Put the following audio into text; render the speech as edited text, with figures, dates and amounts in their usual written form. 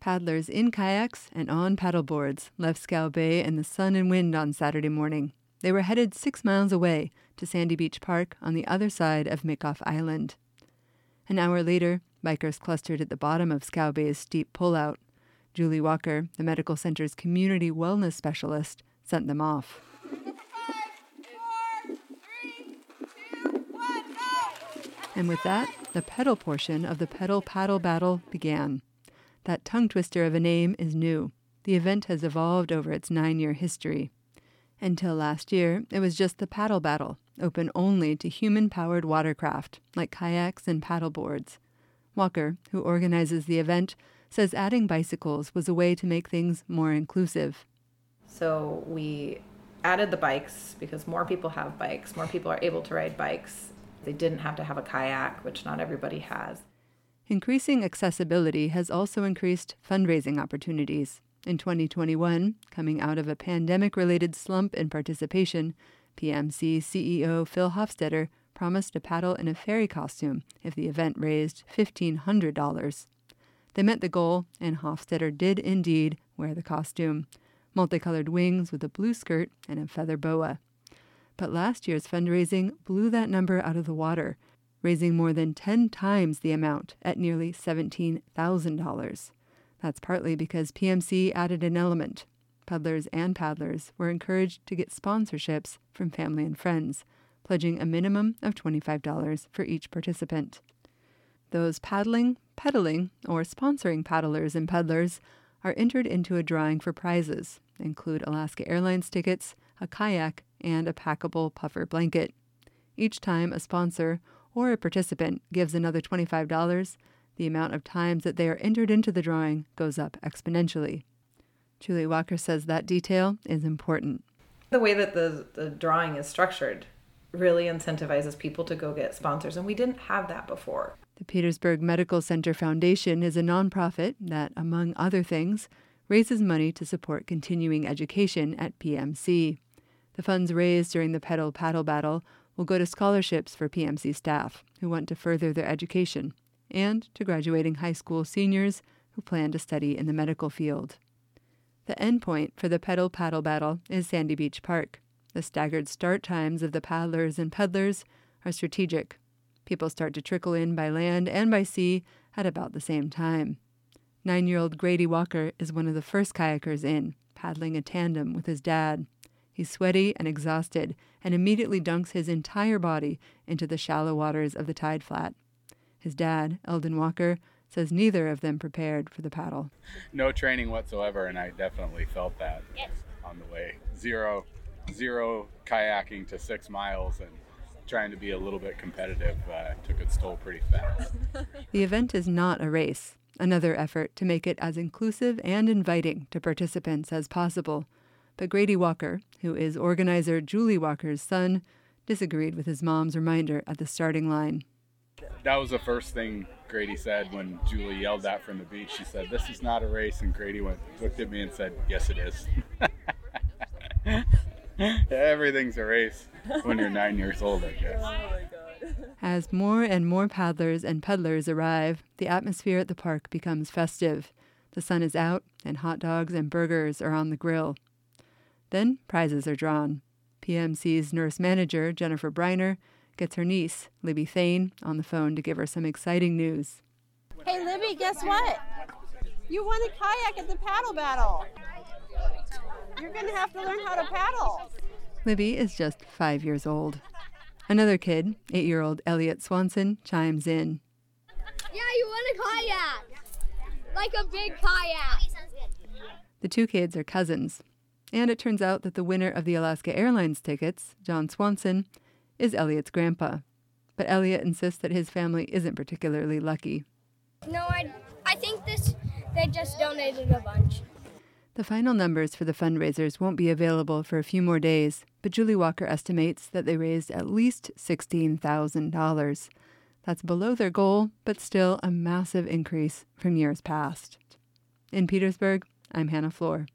Paddlers in kayaks and on paddleboards left Scow Bay in the sun and wind on Saturday morning. They were headed 6 miles away to Sandy Beach Park on the other side of Mickoff Island. An hour later, bikers clustered at the bottom of Scow Bay's steep pullout. Julie Walker, the medical center's community wellness specialist, sent them off. 5, 4, 3, 2, 1, go! And with that, the pedal portion of the pedal paddle battle began. That tongue twister of a name is new. The event has evolved over its 9-year history. Until last year, it was just the paddle battle, open only to human-powered watercraft, like kayaks and paddleboards. Walker, who organizes the event, says adding bicycles was a way to make things more inclusive. So we added the bikes because more people have bikes, more people are able to ride bikes. They didn't have to have a kayak, which not everybody has. Increasing accessibility has also increased fundraising opportunities. In 2021, coming out of a pandemic-related slump in participation, PMC CEO Phil Hofstetter promised to paddle in a fairy costume if the event raised $1,500. They met the goal, and Hofstetter did indeed wear the costume, multicolored wings with a blue skirt and a feather boa. But last year's fundraising blew that number out of the water, raising more than 10 times the amount at nearly $17,000. That's partly because PMC added an element. Peddlers and paddlers were encouraged to get sponsorships from family and friends, pledging a minimum of $25 for each participant. Those paddling, pedaling, or sponsoring paddlers and peddlers are entered into a drawing for prizes, include Alaska Airlines tickets, a kayak, and a packable puffer blanket. Each time a sponsor or a participant gives another $25, the amount of times that they are entered into the drawing goes up exponentially. Julie Walker says that detail is important. The way that the drawing is structured really incentivizes people to go get sponsors, and we didn't have that before. The Petersburg Medical Center Foundation is a nonprofit that, among other things, raises money to support continuing education at PMC. The funds raised during the pedal paddle battle will go to scholarships for PMC staff who want to further their education, and to graduating high school seniors who plan to study in the medical field. The endpoint for the pedal paddle battle is Sandy Beach Park. The staggered start times of the paddlers and peddlers are strategic. People start to trickle in by land and by sea at about the same time. 9-year-old Grady Walker is one of the first kayakers in, paddling a tandem with his dad. He's sweaty and exhausted and immediately dunks his entire body into the shallow waters of the tide flat. His dad, Eldon Walker, says neither of them prepared for the paddle. No training whatsoever, and I definitely felt that on the way. Zero kayaking to 6 miles, and trying to be a little bit competitive took its toll pretty fast. The event is not a race, another effort to make it as inclusive and inviting to participants as possible. But Grady Walker, who is organizer Julie Walker's son, disagreed with his mom's reminder at the starting line. That was the first thing Grady said when Julie yelled that from the beach. She said, "This is not a race," and Grady looked at me and said, "Yes, it is." Everything's a race when you're 9 years old, I guess. Oh my God. As more and more paddlers and peddlers arrive, the atmosphere at the park becomes festive. The sun is out, and hot dogs and burgers are on the grill. Then prizes are drawn. PMC's nurse manager, Jennifer Briner, gets her niece, Libby Thane, on the phone to give her some exciting news. Hey, Libby, guess what? You won a kayak at the paddle battle. You're going to have to learn how to paddle. Libby is just 5 years old. Another kid, 8-year-old Elliot Swanson, chimes in. Yeah, you won a kayak. Like a big kayak. The two kids are cousins. And it turns out that the winner of the Alaska Airlines tickets, John Swanson, is Elliot's grandpa. But Elliot insists that his family isn't particularly lucky. No, I think they just donated a bunch. The final numbers for the fundraisers won't be available for a few more days, but Julie Walker estimates that they raised at least $16,000. That's below their goal, but still a massive increase from years past. In Petersburg, I'm Hannah Floor.